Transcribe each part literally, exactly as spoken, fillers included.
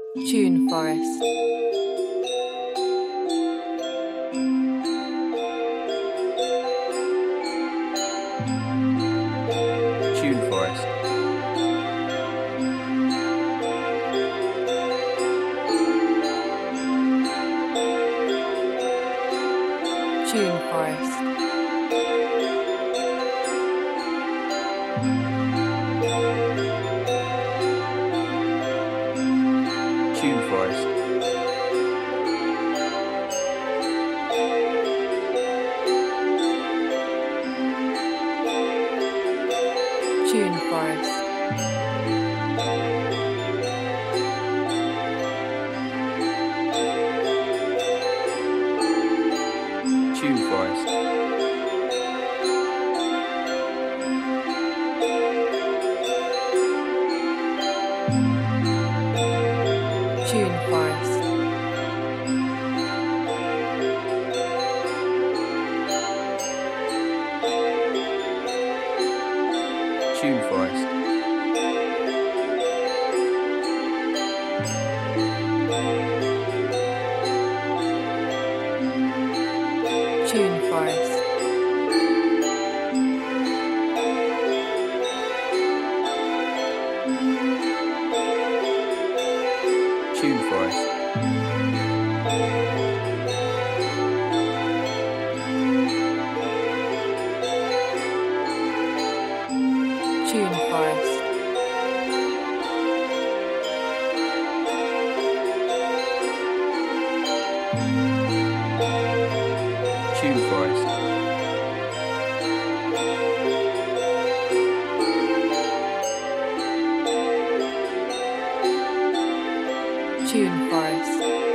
Tune Forest. Tune Forest. Tune Forest. Tune Forest. Tune Forest. Tune Forest. Tune Forest. Tune Forest. Tune Forest. Tune Forest. Tune Forest. Tune Forest. Tune Forest.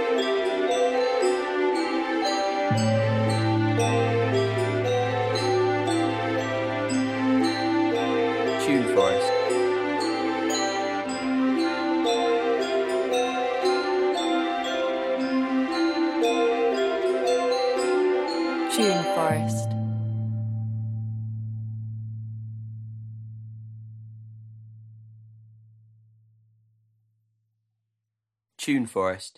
Tune Forest. Tune Forest. Tune Forest.